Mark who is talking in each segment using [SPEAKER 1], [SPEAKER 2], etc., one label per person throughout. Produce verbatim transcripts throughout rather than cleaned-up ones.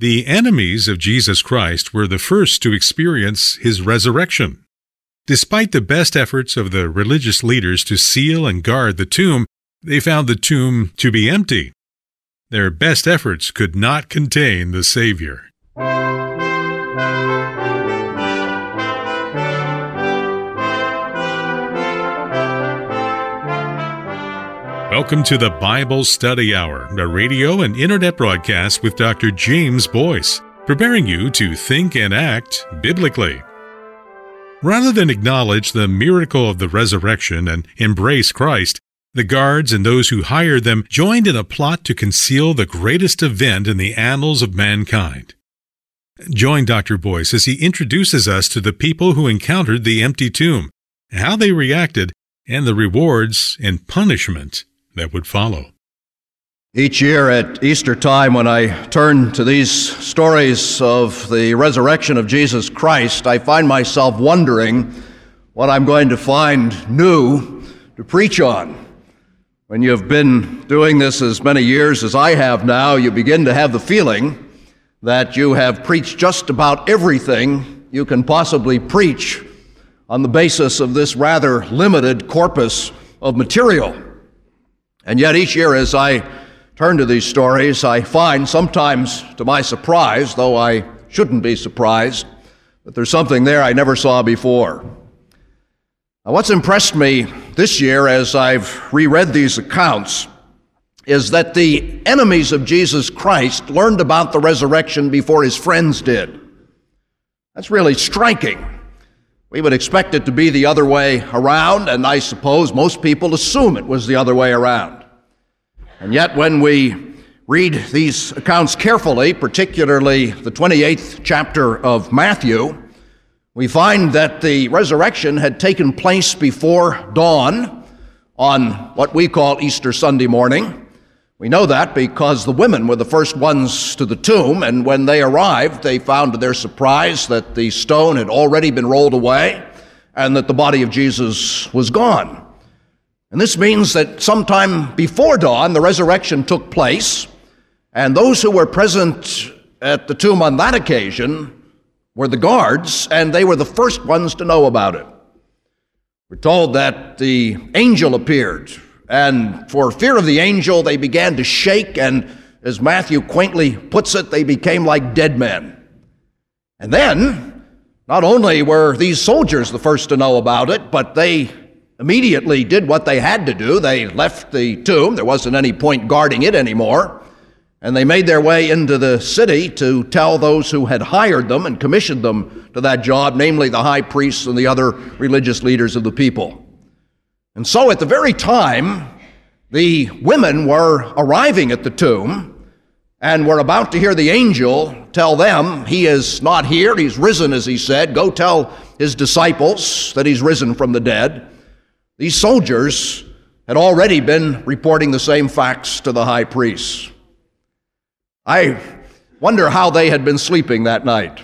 [SPEAKER 1] The enemies of Jesus Christ were the first to experience his resurrection. Despite the best efforts of the religious leaders to seal and guard the tomb, they found the tomb to be empty. Their best efforts could not contain the Savior. Welcome to the Bible Study Hour, a radio and internet broadcast with Doctor James Boyce, preparing you to think and act biblically. Rather than acknowledge the miracle of the resurrection and embrace Christ, the guards and those who hired them joined in a plot to conceal the greatest event in the annals of mankind. Join Doctor Boyce as he introduces us to the people who encountered the empty tomb, how they reacted, and the rewards and punishment that would follow.
[SPEAKER 2] Each year at Easter time, when I turn to these stories of the resurrection of Jesus Christ, I find myself wondering what I'm going to find new to preach on. When you have been doing this as many years as I have now, you begin to have the feeling that you have preached just about everything you can possibly preach on the basis of this rather limited corpus of material. And yet each year as I turn to these stories, I find, sometimes to my surprise, though I shouldn't be surprised, that there's something there I never saw before. Now, what's impressed me this year as I've reread these accounts is that the enemies of Jesus Christ learned about the resurrection before his friends did. That's really striking. We would expect it to be the other way around, and I suppose most people assume it was the other way around. And yet when we read these accounts carefully, particularly the twenty-eighth chapter of Matthew, we find that the resurrection had taken place before dawn on what we call Easter Sunday morning. We know that because the women were the first ones to the tomb, and when they arrived, they found to their surprise that the stone had already been rolled away and that the body of Jesus was gone. And this means that sometime before dawn, the resurrection took place, and those who were present at the tomb on that occasion were the guards, and they were the first ones to know about it. We're told that the angel appeared, and for fear of the angel, they began to shake, and as Matthew quaintly puts it, they became like dead men. And then, not only were these soldiers the first to know about it, but they immediately did what they had to do. They left the tomb. There wasn't any point guarding it anymore. And they made their way into the city to tell those who had hired them and commissioned them to that job, namely the high priests and the other religious leaders of the people. And so at the very time the women were arriving at the tomb and were about to hear the angel tell them, he is not here, he's risen, as he said, go tell his disciples that he's risen from the dead, these soldiers had already been reporting the same facts to the high priests. I wonder how they had been sleeping that night.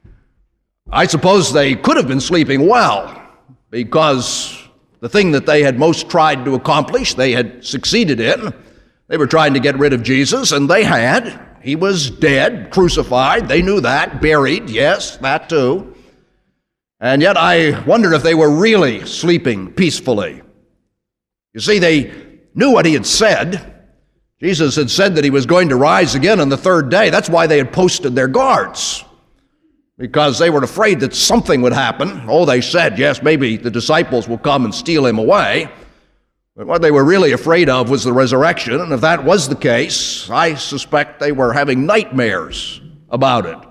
[SPEAKER 2] I suppose they could have been sleeping well, because the thing that they had most tried to accomplish, they had succeeded in. They were trying to get rid of Jesus, and they had. He was dead, crucified. They knew that. Buried, yes, that too. And yet I wonder if they were really sleeping peacefully. You see, they knew what he had said. Jesus had said that he was going to rise again on the third day. That's why they had posted their guards, because they were afraid that something would happen. Oh, they said, yes, maybe the disciples will come and steal him away. But what they were really afraid of was the resurrection, and if that was the case, I suspect they were having nightmares about it.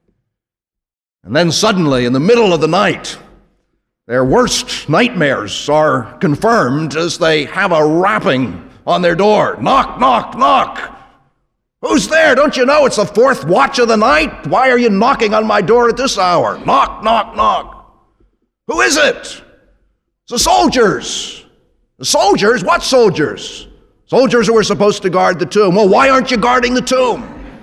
[SPEAKER 2] And then suddenly, in the middle of the night, their worst nightmares are confirmed as they have a rapping on their door. Knock, knock, knock. Who's there? Don't you know it's the fourth watch of the night? Why are you knocking on my door at this hour? Knock, knock, knock. Who is it? It's the soldiers. The soldiers? What soldiers? Soldiers who were supposed to guard the tomb. Well, why aren't you guarding the tomb?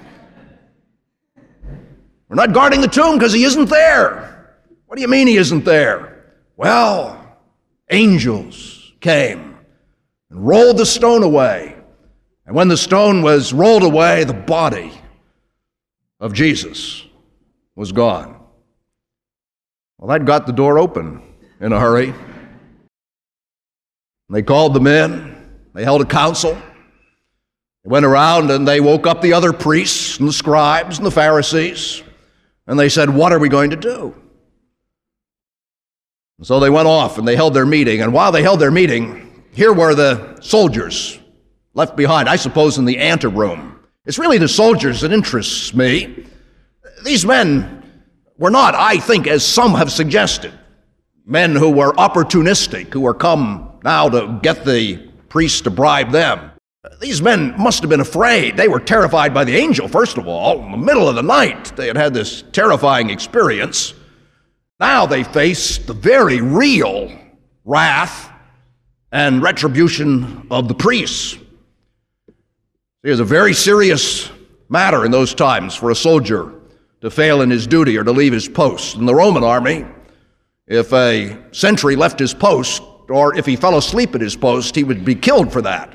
[SPEAKER 2] We're not guarding the tomb because he isn't there. What do you mean he isn't there? Well, angels came and rolled the stone away. And when the stone was rolled away, the body of Jesus was gone. Well, that got the door open in a hurry. They called them in. They held a council. They went around and they woke up the other priests and the scribes and the Pharisees, and they said, "What are we going to do?" And so they went off and they held their meeting. And while they held their meeting, here were the soldiers left behind, I suppose in the anteroom. It's really the soldiers that interests me. These men were not, I think, as some have suggested, men who were opportunistic, who were come now to get the priests to bribe them. These men must have been afraid. They were terrified by the angel, first of all. In the middle of the night, they had had this terrifying experience. Now they faced the very real wrath and retribution of the priests. It was a very serious matter in those times for a soldier to fail in his duty or to leave his post. In the Roman army, if a sentry left his post or if he fell asleep at his post, he would be killed for that.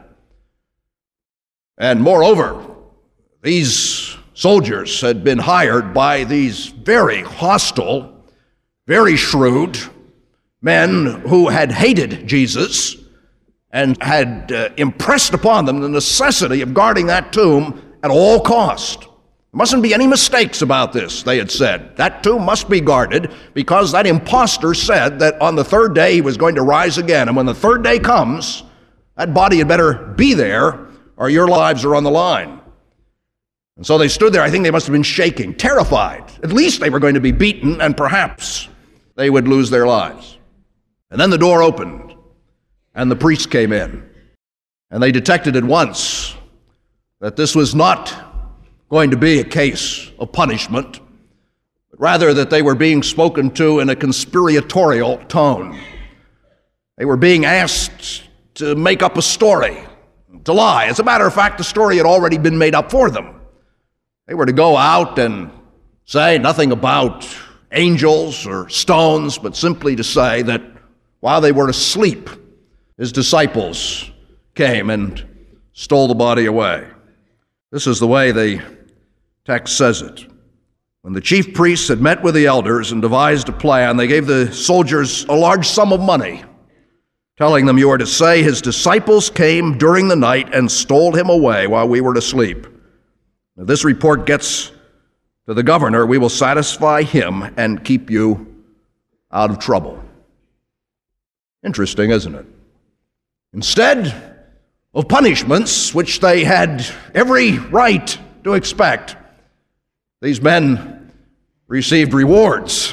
[SPEAKER 2] And moreover, these soldiers had been hired by these very hostile, very shrewd men who had hated Jesus and had uh, impressed upon them the necessity of guarding that tomb at all cost. There mustn't be any mistakes about this, they had said. That tomb must be guarded because that impostor said that on the third day he was going to rise again. And when the third day comes, that body had better be there or your lives are on the line. And so they stood there. I think they must have been shaking, terrified. At least they were going to be beaten and perhaps they would lose their lives. And then the door opened and the priests came in. And they detected at once that this was not going to be a case of punishment, but rather that they were being spoken to in a conspiratorial tone. They were being asked to make up a story, to lie. As a matter of fact, the story had already been made up for them. They were to go out and say nothing about angels or stones, but simply to say that while they were asleep, his disciples came and stole the body away. This is the way the text says it. When the chief priests had met with the elders and devised a plan, they gave the soldiers a large sum of money, telling them, "You are to say his disciples came during the night and stole him away while we were asleep. If this report gets to the governor, we will satisfy him and keep you out of trouble." Interesting, isn't it? Instead of punishments, which they had every right to expect, these men received rewards.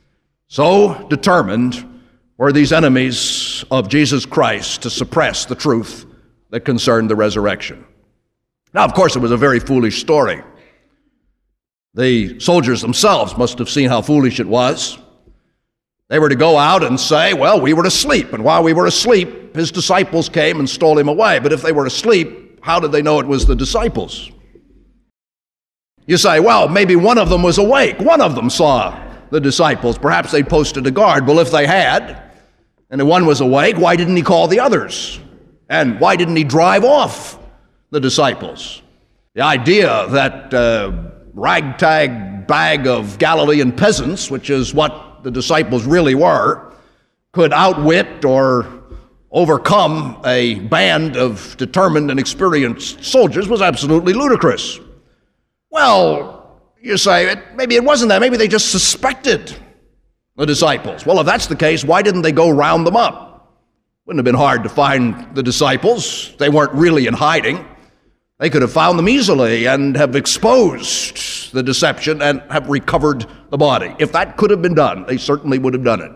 [SPEAKER 2] So determined were these enemies of Jesus Christ to suppress the truth that concerned the resurrection. Now, of course, it was a very foolish story. The soldiers themselves must have seen how foolish it was. They were to go out and say, well, we were asleep, and while we were asleep, his disciples came and stole him away. But if they were asleep, how did they know it was the disciples? You say, well, maybe one of them was awake. One of them saw the disciples. Perhaps they posted a guard. Well, if they had, and one was awake, why didn't he call the others? And why didn't he drive off the disciples? The idea that uh, ragtag bag of Galilean peasants, which is what the disciples really were, could outwit or overcome a band of determined and experienced soldiers was absolutely ludicrous. Well, you say, maybe it wasn't that. Maybe they just suspected the disciples. Well, if that's the case, why didn't they go round them up? Wouldn't have been hard to find the disciples. They weren't really in hiding. They could have found them easily and have exposed the deception and have recovered the body. If that could have been done, they certainly would have done it.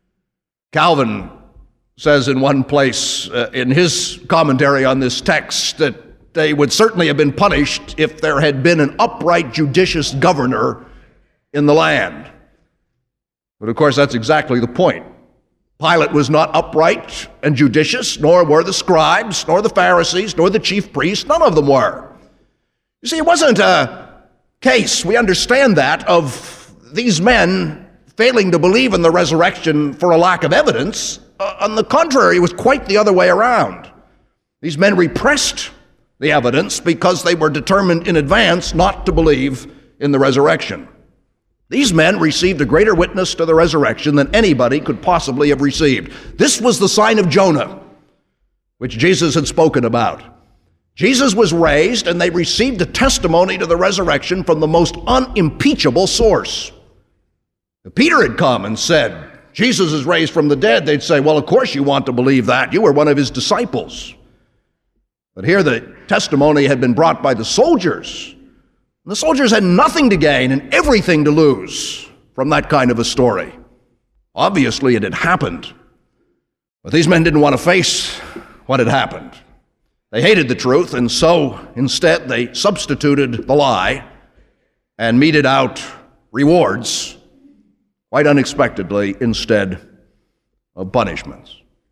[SPEAKER 2] Calvin says in one place uh, in his commentary on this text that they would certainly have been punished if there had been an upright, judicious governor in the land. But of course, that's exactly the point. Pilate was not upright and judicious, nor were the scribes, nor the Pharisees, nor the chief priests. None of them were. You see, it wasn't a case, we understand that, of these men failing to believe in the resurrection for a lack of evidence. Uh, on the contrary, it was quite the other way around. These men repressed the evidence because they were determined in advance not to believe in the resurrection. These men received a greater witness to the resurrection than anybody could possibly have received. This was the sign of Jonah, which Jesus had spoken about. Jesus was raised, and they received a testimony to the resurrection from the most unimpeachable source. If Peter had come and said, Jesus is raised from the dead, they'd say, well, of course you want to believe that. You were one of his disciples. But here the testimony had been brought by the soldiers. And the soldiers had nothing to gain and everything to lose from that kind of a story. Obviously, it had happened. But these men didn't want to face what had happened. They hated the truth, and so instead they substituted the lie and meted out rewards quite unexpectedly instead of punishments.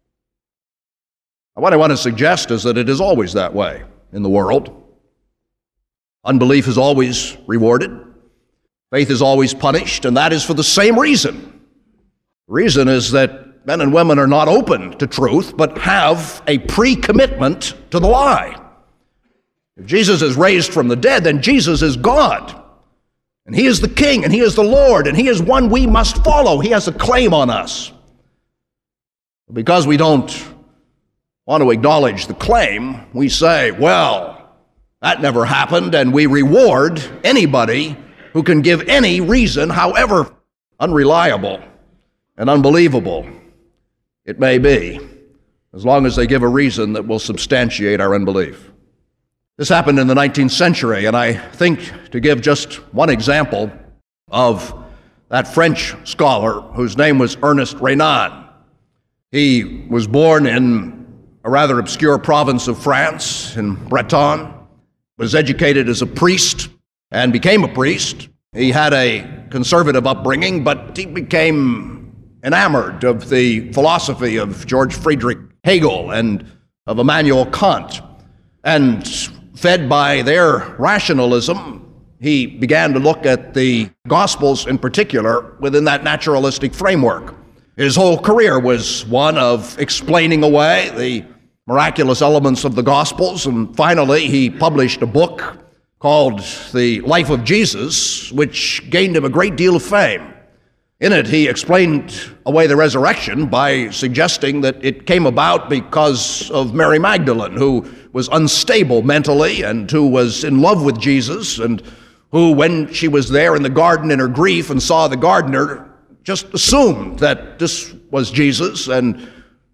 [SPEAKER 2] Now, what I want to suggest is that it is always that way in the world. Unbelief is always rewarded. Faith is always punished, and that is for the same reason. The reason is that men and women are not open to truth, but have a pre-commitment to the lie. If Jesus is raised from the dead, then Jesus is God. And he is the King, and he is the Lord, and he is one we must follow. He has a claim on us. Because we don't want to acknowledge the claim, we say, well, that never happened, and we reward anybody who can give any reason, however unreliable and unbelievable it may be, as long as they give a reason that will substantiate our unbelief. This happened in the nineteenth century, and I think to give just one example of that French scholar whose name was Ernest Renan. He was born in a rather obscure province of France, in Bretagne, was educated as a priest and became a priest. He had a conservative upbringing, but he became enamored of the philosophy of George Friedrich Hegel and of Immanuel Kant. And fed by their rationalism, he began to look at the Gospels in particular within that naturalistic framework. His whole career was one of explaining away the miraculous elements of the Gospels, and finally he published a book called The Life of Jesus, which gained him a great deal of fame. In it, he explained away the resurrection by suggesting that it came about because of Mary Magdalene, who was unstable mentally and who was in love with Jesus, and who, when she was there in the garden in her grief and saw the gardener, just assumed that this was Jesus, and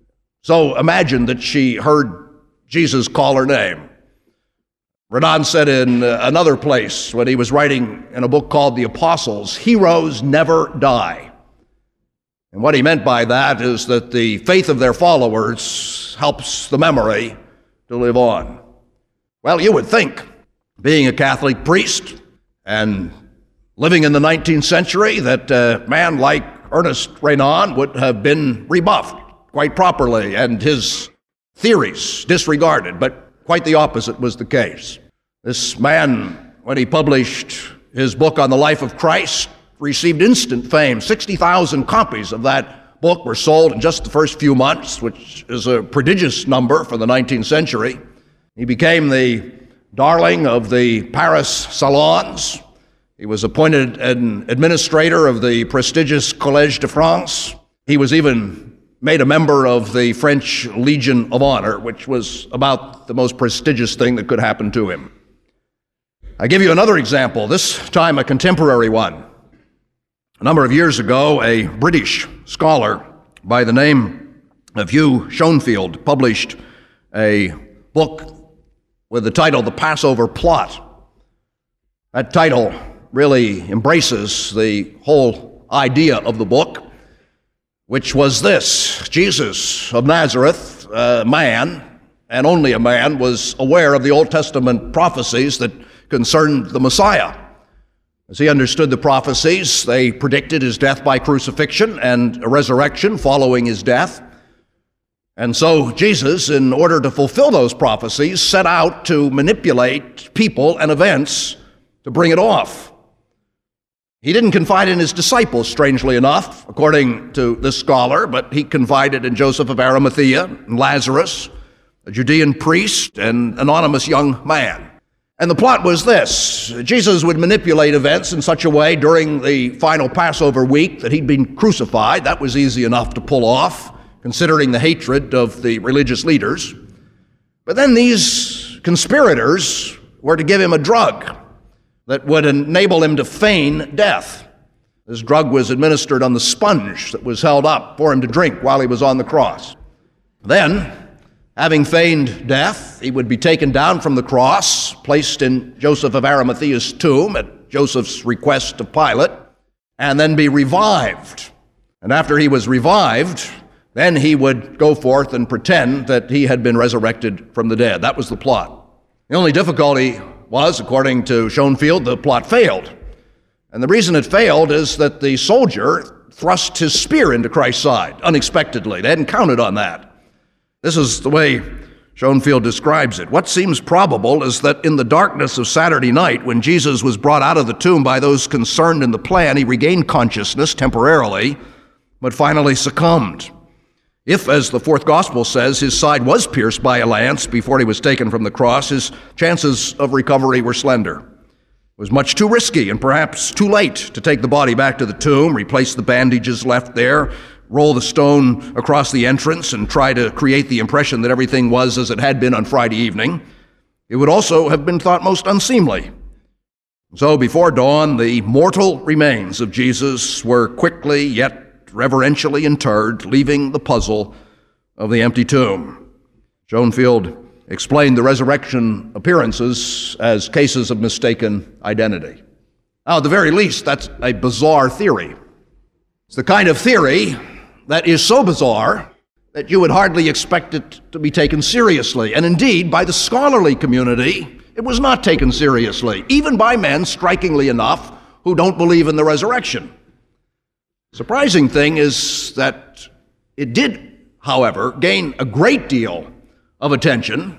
[SPEAKER 2] so imagined that she heard Jesus call her name. Renan said in another place, when he was writing in a book called The Apostles, heroes never die. And what he meant by that is that the faith of their followers helps the memory to live on. Well, you would think, being a Catholic priest and living in the nineteenth century, that a man like Ernest Renan would have been rebuffed quite properly and his theories disregarded, but quite the opposite was the case. This man, when he published his book on the life of Christ, received instant fame. sixty thousand copies of that book were sold in just the first few months, which is a prodigious number for the nineteenth century. He became the darling of the Paris salons. He was appointed an administrator of the prestigious Collège de France. He was even made a member of the French Legion of Honor, which was about the most prestigious thing that could happen to him. I give you another example, this time a contemporary one. A number of years ago, a British scholar by the name of Hugh Schoenfield published a book with the title The Passover Plot. That title really embraces the whole idea of the book, which was this: Jesus of Nazareth, a man, and only a man, was aware of the Old Testament prophecies that concerned the Messiah. As he understood the prophecies, they predicted his death by crucifixion and a resurrection following his death. And so Jesus, in order to fulfill those prophecies, set out to manipulate people and events to bring it off. He didn't confide in his disciples, strangely enough, according to this scholar, but he confided in Joseph of Arimathea and Lazarus, a Judean priest, and an anonymous young man. And the plot was this: Jesus would manipulate events in such a way during the final Passover week that he'd been crucified. That was easy enough to pull off, considering the hatred of the religious leaders. But then these conspirators were to give him a drug that would enable him to feign death. This drug was administered on the sponge that was held up for him to drink while he was on the cross. Then, having feigned death, he would be taken down from the cross, placed in Joseph of Arimathea's tomb at Joseph's request of Pilate, and then be revived. And after he was revived, then he would go forth and pretend that he had been resurrected from the dead. That was the plot. The only difficulty was, according to Schoenfield, the plot failed. And the reason it failed is that the soldier thrust his spear into Christ's side unexpectedly. They hadn't counted on that. This is the way Schoenfield describes it. What seems probable is that in the darkness of Saturday night, when Jesus was brought out of the tomb by those concerned in the plan, he regained consciousness temporarily, but finally succumbed. If, as the fourth gospel says, his side was pierced by a lance before he was taken from the cross, his chances of recovery were slender. It was much too risky and perhaps too late to take the body back to the tomb, replace the bandages left there, roll the stone across the entrance, and try to create the impression that everything was as it had been on Friday evening. It would also have been thought most unseemly. So before dawn, the mortal remains of Jesus were quickly yet reverentially interred, leaving the puzzle of the empty tomb. Schoenfield explained the resurrection appearances as cases of mistaken identity. Now, at the very least, that's a bizarre theory. It's the kind of theory that is so bizarre that you would hardly expect it to be taken seriously. And indeed, by the scholarly community, it was not taken seriously, even by men, strikingly enough, who don't believe in the resurrection. Surprising thing is that it did, however, gain a great deal of attention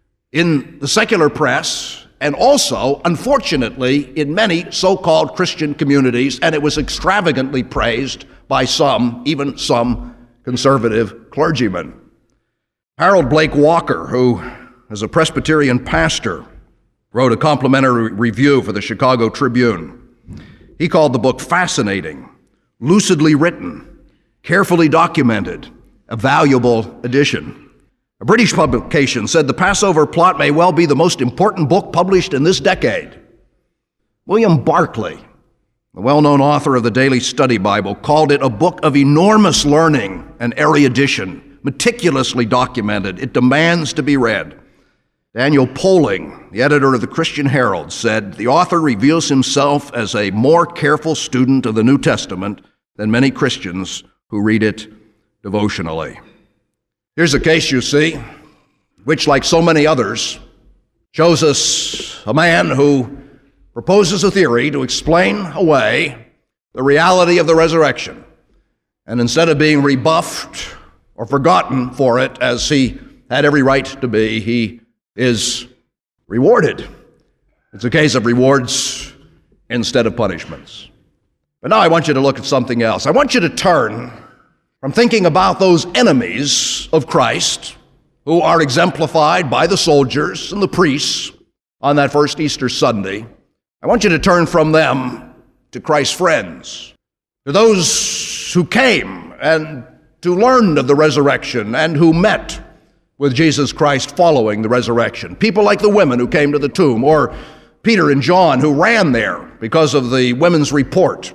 [SPEAKER 2] in the secular press and also, unfortunately, in many so-called Christian communities, and it was extravagantly praised by some, even some conservative clergymen. Harold Blake Walker, who is a Presbyterian pastor, wrote a complimentary review for the Chicago Tribune. He called the book fascinating, lucidly written, carefully documented, a valuable addition. A British publication said the Passover plot may well be the most important book published in this decade. William Barclay, the well-known author of the Daily Study Bible, called it a book of enormous learning and erudition, meticulously documented. It demands to be read. Daniel Poling, the editor of the Christian Herald, said the author reveals himself as a more careful student of the New Testament than many Christians who read it devotionally. Here's a case, you see, which, like so many others, shows us a man who proposes a theory to explain away the reality of the resurrection. And instead of being rebuffed or forgotten for it, as he had every right to be, he is rewarded. It's a case of rewards instead of punishments. But now I want you to look at something else. I want you to turn from thinking about those enemies of Christ who are exemplified by the soldiers and the priests on that first Easter Sunday. I want you to turn from them to Christ's friends, to those who came and to learn of the resurrection and who met with Jesus Christ following the resurrection. People like the women who came to the tomb, or Peter and John who ran there because of the women's report,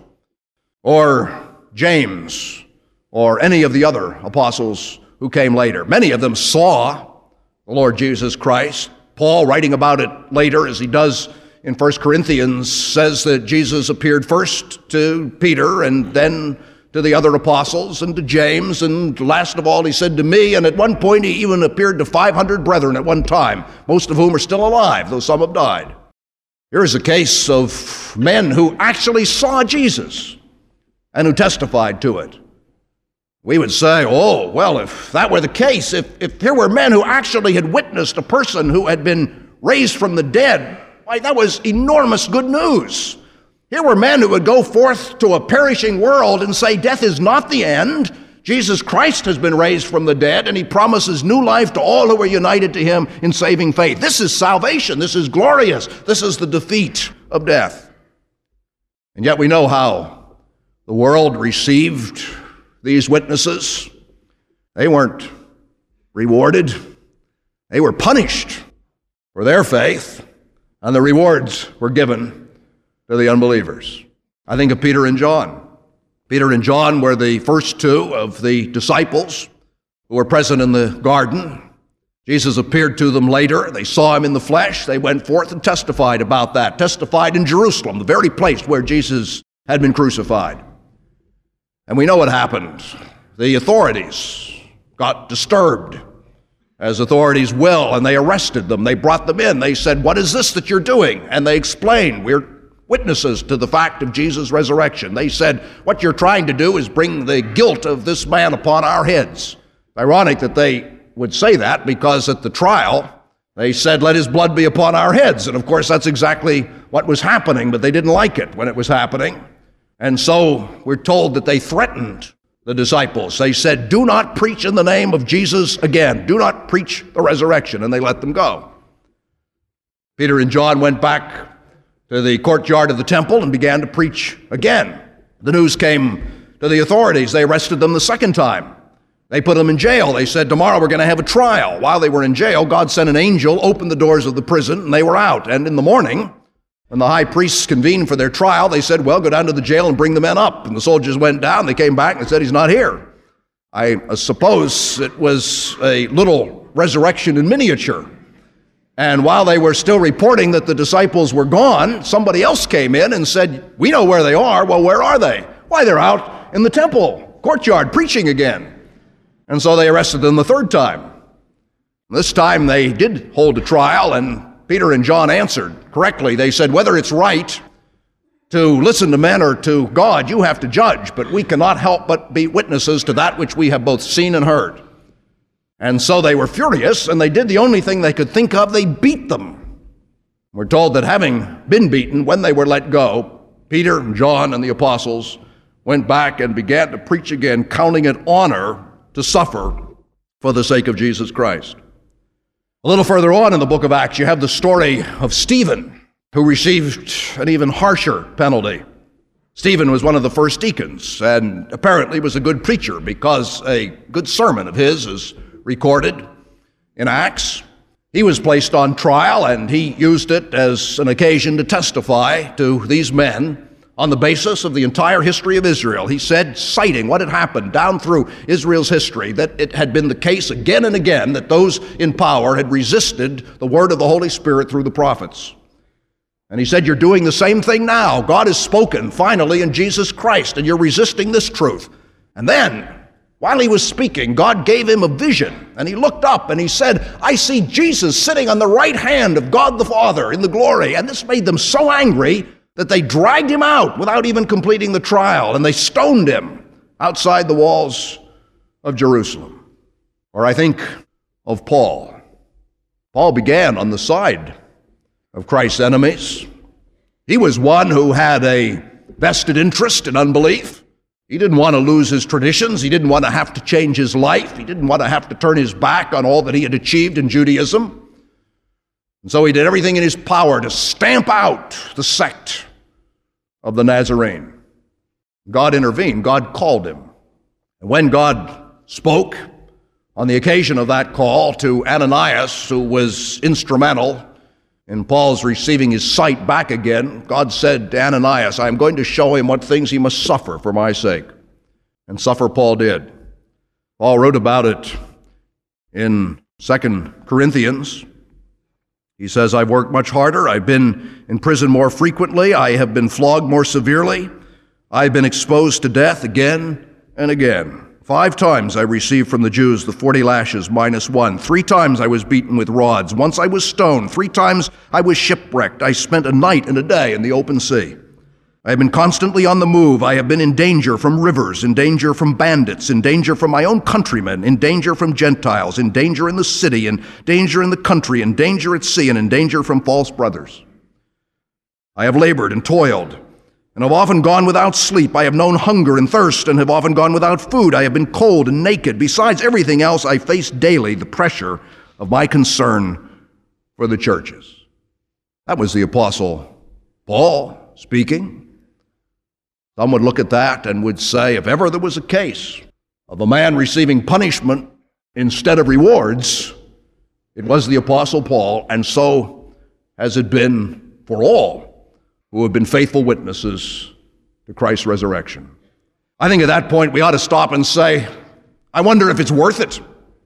[SPEAKER 2] or James, or any of the other apostles who came later. Many of them saw the Lord Jesus Christ. Paul, writing about it later, as he does in First Corinthians, says that Jesus appeared first to Peter and then to the other apostles and to James, and last of all he said to me, and at one point he even appeared to five hundred brethren at one time, most of whom are still alive, though some have died. Here is a case of men who actually saw Jesus and who testified to it. We would say, oh, well, if that were the case, if, if here were men who actually had witnessed a person who had been raised from the dead, why, that was enormous good news. Here were men who would go forth to a perishing world and say, death is not the end. Jesus Christ has been raised from the dead, and he promises new life to all who are united to him in saving faith. This is salvation. This is glorious. This is the defeat of death. And yet we know how the world received these witnesses. They weren't rewarded. They were punished for their faith, and the rewards were given to the unbelievers. I think of Peter and John. Peter and John were the first two of the disciples who were present in the garden. Jesus appeared to them later. They saw him in the flesh. They went forth and testified about that, testified in Jerusalem, the very place where Jesus had been crucified. And we know what happened. The authorities got disturbed, as authorities will, and they arrested them. They brought them in. They said, "What is this that you're doing?" And they explained, "We're witnesses to the fact of Jesus' resurrection." They said, "What you're trying to do is bring the guilt of this man upon our heads." Ironic that they would say that, because at the trial, they said, "Let his blood be upon our heads." And of course, that's exactly what was happening, but they didn't like it when it was happening. And so we're told that they threatened the disciples. They said, "Do not preach in the name of Jesus again. Do not preach the resurrection." And they let them go. Peter and John went back to the courtyard of the temple and began to preach again. The news came to the authorities. They arrested them the second time. They put them in jail. They said, "Tomorrow we're going to have a trial." While they were in jail, God sent an angel, opened the doors of the prison, and they were out. And in the morning, when the high priests convened for their trial, they said, "Well, go down to the jail and bring the men up." And the soldiers went down. They came back and said, "He's not here." I suppose it was a little resurrection in miniature. And while they were still reporting that the disciples were gone, somebody else came in and said, "We know where they are." "Well, where are they?" "Why, they're out in the temple courtyard preaching again." And so they arrested them the third time. This time they did hold a trial, and Peter and John answered correctly. They said, "Whether it's right to listen to men or to God, you have to judge, but we cannot help but be witnesses to that which we have both seen and heard." And so they were furious, and they did the only thing they could think of. They beat them. We're told that having been beaten, when they were let go, Peter and John and the apostles went back and began to preach again, counting it honor to suffer for the sake of Jesus Christ. A little further on in the book of Acts, you have the story of Stephen, who received an even harsher penalty. Stephen was one of the first deacons, and apparently was a good preacher, because a good sermon of his is recorded in Acts. He was placed on trial, and he used it as an occasion to testify to these men on the basis of the entire history of Israel. He said, citing what had happened down through Israel's history, that it had been the case again and again that those in power had resisted the word of the Holy Spirit through the prophets. And he said, "You're doing the same thing now. God has spoken finally in Jesus Christ, and you're resisting this truth." And then, while he was speaking, God gave him a vision, and he looked up and he said, "I see Jesus sitting on the right hand of God the Father in the glory." And this made them so angry that they dragged him out without even completing the trial, and they stoned him outside the walls of Jerusalem. Or I think of Paul. Paul began on the side of Christ's enemies. He was one who had a vested interest in unbelief. He didn't want to lose his traditions. He didn't want to have to change his life. He didn't want to have to turn his back on all that he had achieved in Judaism. And so he did everything in his power to stamp out the sect of the Nazarene. God intervened. God called him. And when God spoke on the occasion of that call to Ananias, who was instrumental in Paul's receiving his sight back again, God said to Ananias, "I am going to show him what things he must suffer for my sake." And suffer Paul did. Paul wrote about it in Second Corinthians. He says, "I've worked much harder. I've been in prison more frequently. I have been flogged more severely. I've been exposed to death again and again. Five times I received from the Jews the forty lashes minus one. Three times I was beaten with rods. Once I was stoned. Three times I was shipwrecked. I spent a night and a day in the open sea. I have been constantly on the move. I have been in danger from rivers, in danger from bandits, in danger from my own countrymen, in danger from Gentiles, in danger in the city, in danger in the country, in danger at sea, and in danger from false brothers. I have labored and toiled and have often gone without sleep. I have known hunger and thirst, and have often gone without food. I have been cold and naked. Besides everything else, I face daily the pressure of my concern for the churches." That was the Apostle Paul speaking. Some would look at that and would say, if ever there was a case of a man receiving punishment instead of rewards, it was the Apostle Paul, and so has it been for all who have been faithful witnesses to Christ's resurrection. I think at that point we ought to stop and say, I wonder if it's worth it.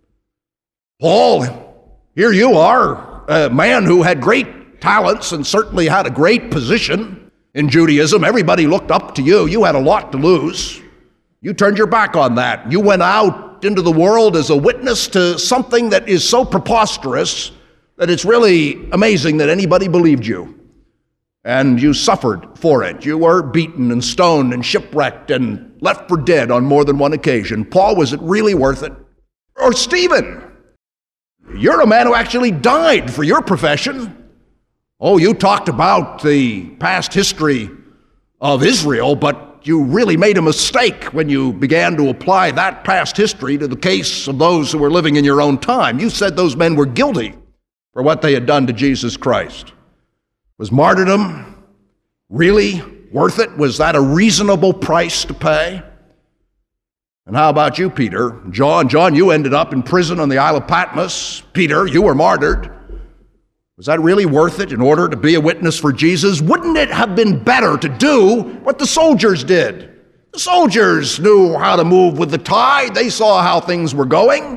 [SPEAKER 2] Paul, here you are, a man who had great talents and certainly had a great position in Judaism. Everybody looked up to you. You had a lot to lose. You turned your back on that. You went out into the world as a witness to something that is so preposterous that it's really amazing that anybody believed you. And you suffered for it. You were beaten and stoned and shipwrecked and left for dead on more than one occasion. Paul, was it really worth it? Or Stephen, you're a man who actually died for your profession. Oh, you talked about the past history of Israel, but you really made a mistake when you began to apply that past history to the case of those who were living in your own time. You said those men were guilty for what they had done to Jesus Christ. Was martyrdom really worth it? Was that a reasonable price to pay? And how about you, Peter? John, John, you ended up in prison on the Isle of Patmos. Peter, you were martyred. Was that really worth it in order to be a witness for Jesus? Wouldn't it have been better to do what the soldiers did? The soldiers knew how to move with the tide. They saw how things were going.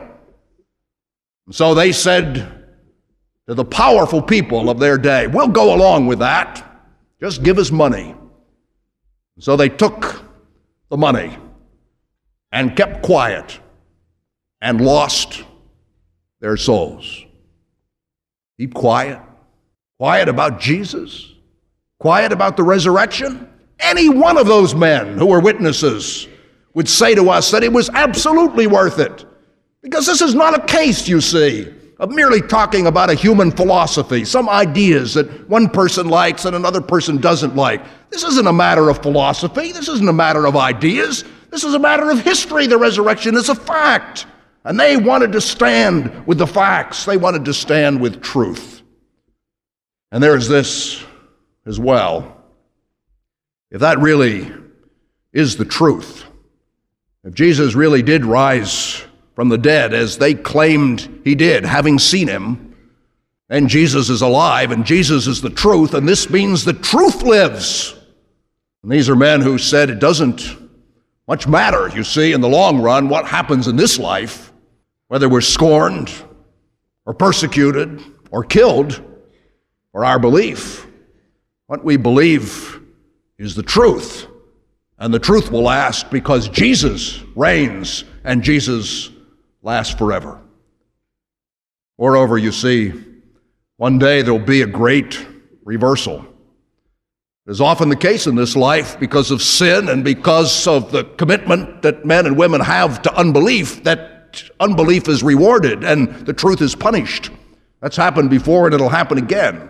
[SPEAKER 2] And so they said to the powerful people of their day, we'll go along with that. Just give us money. So they took the money and kept quiet and lost their souls. Keep quiet. Quiet about Jesus. Quiet about the resurrection. Any one of those men who were witnesses would say to us that it was absolutely worth it. Because this is not a case, you see, of merely talking about a human philosophy, some ideas that one person likes and another person doesn't like. This isn't a matter of philosophy. This isn't a matter of ideas. This is a matter of history. The resurrection is a fact. And they wanted to stand with the facts. They wanted to stand with truth. And there's this as well. If that really is the truth, if Jesus really did rise from the dead as they claimed he did, having seen him, then Jesus is alive and Jesus is the truth, and this means the truth lives. And these are men who said it doesn't much matter, you see, in the long run, what happens in this life, whether we're scorned or persecuted or killed for our belief. What we believe is the truth, and the truth will last because Jesus reigns and Jesus lasts forever. Moreover, you see, one day there'll be a great reversal. It is often the case in this life because of sin and because of the commitment that men and women have to unbelief, that unbelief is rewarded and the truth is punished. That's happened before and it'll happen again.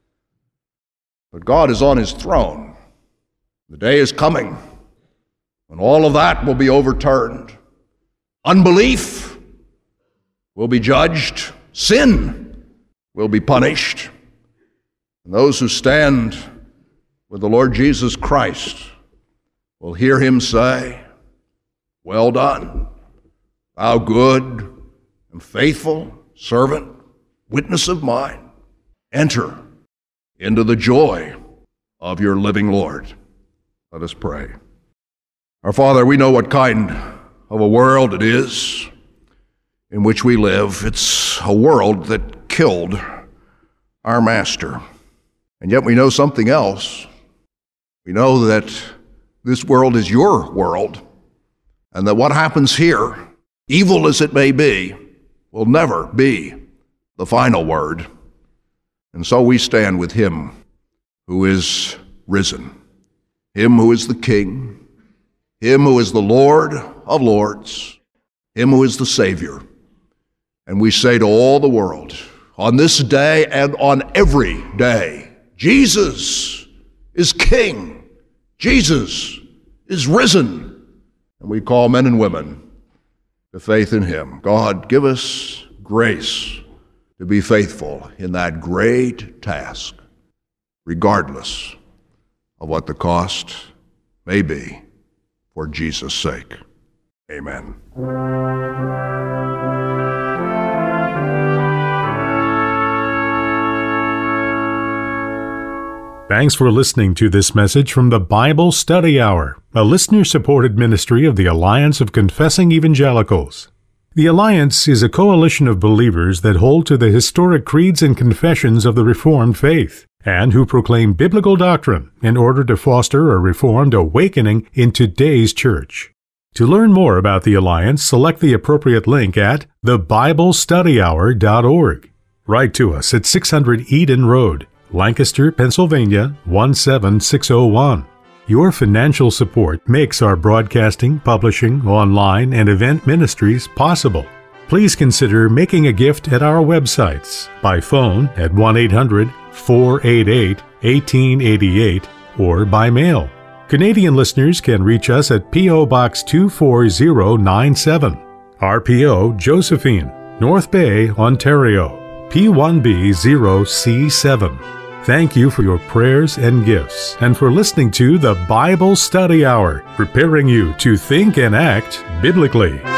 [SPEAKER 2] But God is on his throne. The day is coming when all of that will be overturned. Unbelief will be judged. Sin will be punished. And those who stand with the Lord Jesus Christ will hear him say, "Well done, thou good and faithful servant, witness of mine. Enter into the joy of your living Lord." Let us pray. Our Father, we know what kind of a world it is in which we live. It's a world that killed our Master. And yet we know something else. We know that this world is your world, and that what happens here, evil as it may be, will never be the final word. And so we stand with him who is risen, him who is the King, him who is the Lord of lords, him who is the Savior. And we say to all the world, on this day and on every day, Jesus is King. Jesus is risen. And we call men and women to faith in him. God, give us grace to be faithful in that great task, regardless of what the cost may be, for Jesus' sake. Amen.
[SPEAKER 1] Thanks for listening to this message from the Bible Study Hour, a listener-supported ministry of the Alliance of Confessing Evangelicals. The Alliance is a coalition of believers that hold to the historic creeds and confessions of the Reformed faith, and who proclaim biblical doctrine in order to foster a Reformed awakening in today's church. To learn more about the Alliance, select the appropriate link at the bible study hour dot org. Write to us at six hundred Eden Road, Lancaster, Pennsylvania, one seven six oh one. Your financial support makes our broadcasting, publishing, online, and event ministries possible. Please consider making a gift at our websites, by phone at one eight hundred four eight eight one eight eight eight or by mail. Canadian listeners can reach us at P O Box two four zero nine seven, R P O Josephine, North Bay, Ontario, P one B zero C seven. Thank you for your prayers and gifts, and for listening to the Bible Study Hour, preparing you to think and act biblically.